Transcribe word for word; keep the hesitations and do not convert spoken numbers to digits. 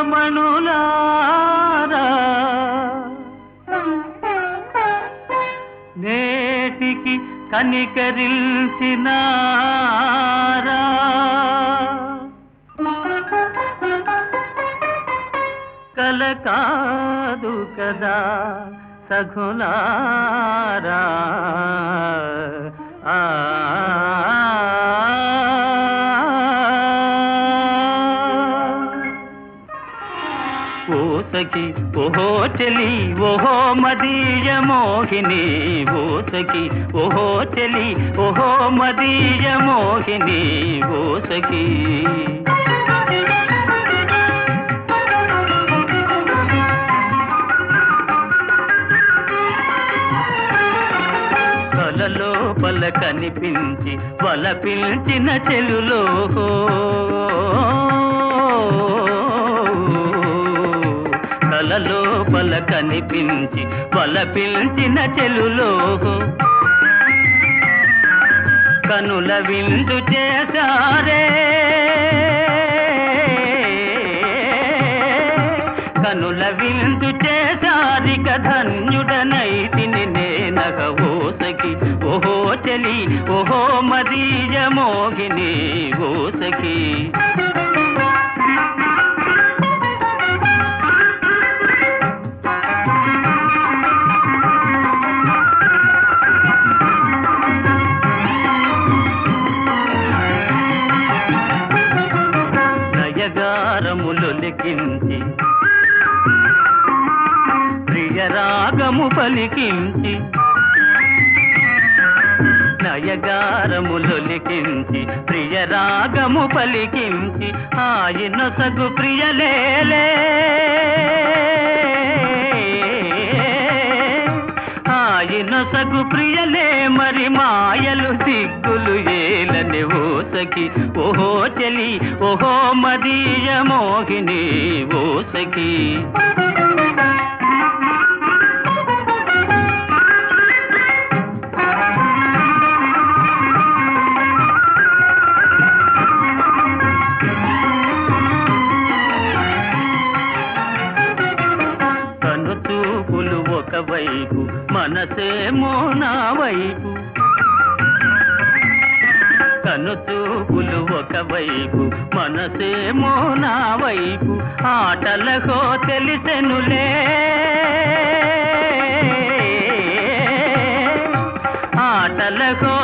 రమణులారా నేటికి కనికరించినారా కల కాదు కదా సఖులారా ఆ ఓసకి ఓహో చెలి ఓహో మదీయ మోహిని ఓసకి ఓహో చెలి ఓహో మదీయ మోహిని ఓసకి కలలోపల కనిపించి వల పిలిచిన చెలులో కలలోపల కనిపించి వల పిలిచిన చెలులో కనుల విందు చేశారే కనుల విందు చేశారిక ధన్యుడనైతిని నేనగ ఓసకి ఓహో చలి ఓహో మదీయ మోహిని ఓసకి నయగారములొలికించి ప్రియరాగము పలికించి నయగారములొలికించి ప్రియరాగము పలికించి ఆయన సగు ప్రియలేలే ఆయన సగు ప్రియలే మరి మాయలు దిగ్గులు ఏలని ఓసకి ఓహో చలి ఓహో మదీయ మోహిని ఓసకి కనుచూపులు ఒకవైపు మనసేమో నా వైపు కనుచూపులు ఒకవైపు మనసేమో నా వైపు ఆటలకో తెలిసెనులే ఆటలకో